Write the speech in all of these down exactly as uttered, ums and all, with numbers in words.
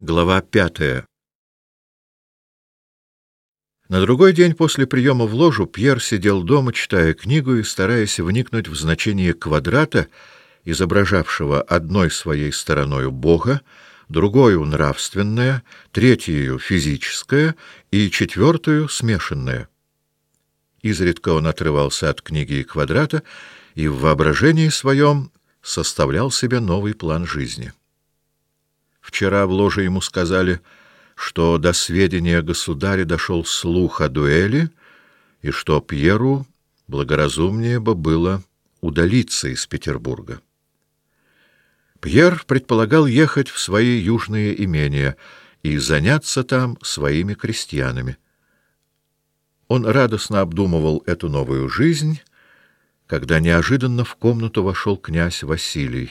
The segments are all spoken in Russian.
Глава пятая. На другой день после приема в ложу Пьер сидел дома, читая книгу и стараясь вникнуть в значение квадрата, изображавшего одной своей стороною Бога, другою нравственное, третьею физическое и четвертую смешанное. Изредка он отрывался от книги и квадрата и в воображении своем составлял себе новый план жизни. Вчера в ложе ему сказали, что до сведения государя дошел слух о дуэли, и что Пьеру благоразумнее бы было удалиться из Петербурга. Пьер предполагал ехать в свои южные имения и заняться там своими крестьянами. Он радостно обдумывал эту новую жизнь, когда неожиданно в комнату вошел князь Василий.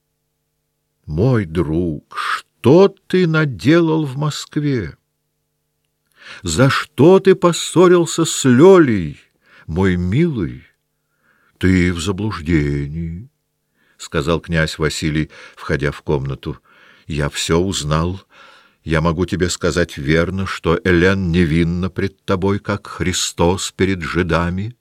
«Мой друг, что ты наделал в Москве? За что ты поссорился с Лёлей, мой милый? Ты в заблуждении», — сказал князь Василий, входя в комнату. «Я все узнал. Я могу тебе сказать верно, что Элен невинна пред тобой, как Христос перед жидами».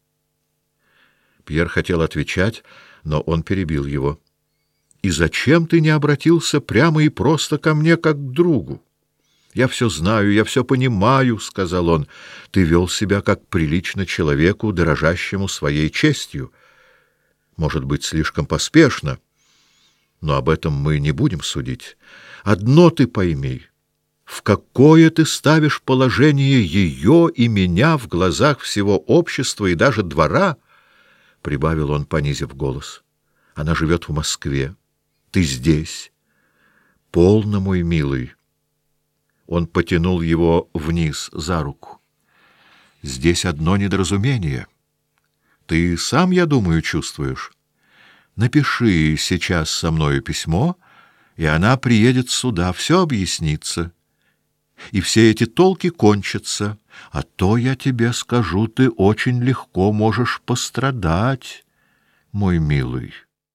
Пьер хотел отвечать, но он перебил его. «И зачем ты не обратился прямо и просто ко мне, как к другу? Я все знаю, я все понимаю, — сказал он. — Ты вел себя как прилично человеку, дорожащему своей честью. Может быть, слишком поспешно, но об этом мы не будем судить. Одно ты пойми: в какое ты ставишь положение ее и меня в глазах всего общества и даже двора, — прибавил он, понизив голос. — Она живет в Москве. Ты здесь. Полно, мой милый. Он потянул его вниз за руку. Здесь одно недоразумение. Ты сам, я думаю, чувствуешь. Напиши сейчас со мною письмо, и она приедет сюда, все объяснится. И все эти толки кончатся. А то, я тебе скажу, ты очень легко можешь пострадать, мой милый.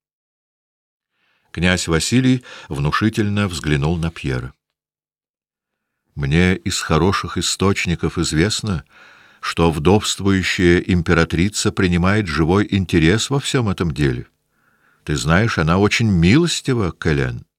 Князь Василий внушительно взглянул на Пьера. «Мне из хороших источников известно, что вдовствующая императрица принимает живой интерес во всем этом деле. Ты знаешь, она очень милостива к Элен».